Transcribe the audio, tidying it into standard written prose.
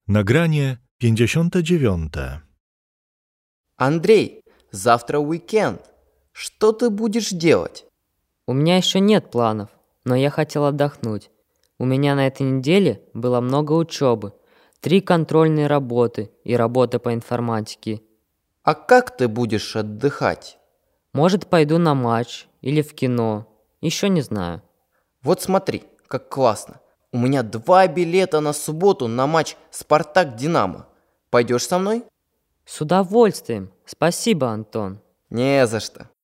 Nagranie 59. Андрей, завтра уикенд. Что ты будешь делать? У меня еще нет планов, но я хотел отдохнуть. У меня на этой неделе было много учебы, 3 контрольные работы и работа по информатике. А как ты будешь отдыхать? Может, пойду на матч или в кино, еще не знаю. Вот смотри, как классно. У меня 2 билета на субботу на матч «Спартак-Динамо». Пойдешь со мной? С удовольствием. Спасибо, Антон. Не за что.